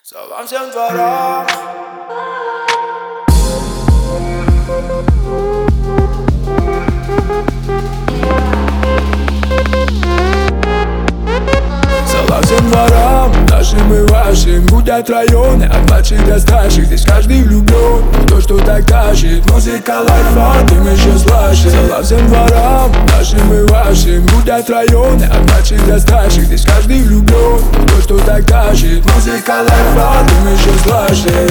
Салам всем дворам. Салам всем дворам, нашим и вашим. Гудят районы, от младших до старших. Здесь каждый влюблен в то, что так тащит. Музыка, лайфа, дым еще слаще. Салам всем дворам, нашим и вашим. Гудят районы, от младших до старших. Здесь каждый влюблен в то, что так тащит. Музыка, лайфа, дым еще слаще.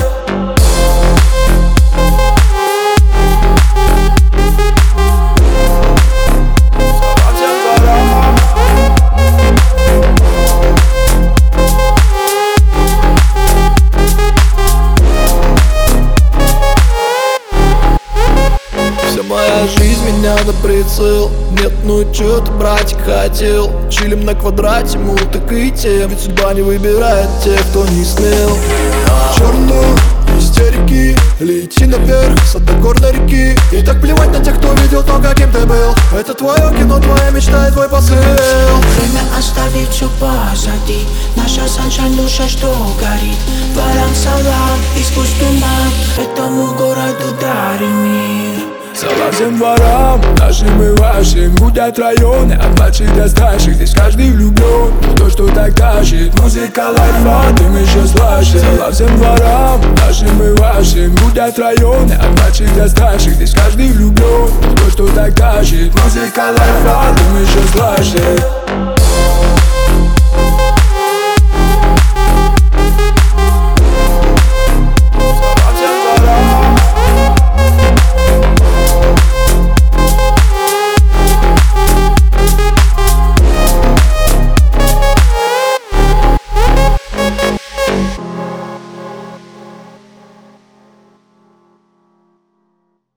Моя жизнь меня на прицел. Нет, ну чё ты, братик, хотел? Чилим на квадрате, муток и тем. Ведь судьба не выбирает тех, кто не смел. Чёрную истерики, лети наверх, с одногорной реки. И так плевать на тех, кто видел то, каким ты был. Это твое кино, твоя мечта и твой посыл. Время оставить все позади. Наша саншайн, душа, что горит. Дворам салам, и сквозь туман этому городу дарим мир. Салам всем дворам, нашим и вашим. Гудят районы, от младших до старших. Здесь каждый влюблен в то, что так тащит. Музыка, лайфа, дым еще слаще. Салам всем дворам, нашим и вашим. Гудят районы, от младших до старших. Здесь каждый влюблен в то, что так тащит. Музыка, лайфа, дым еще слаще.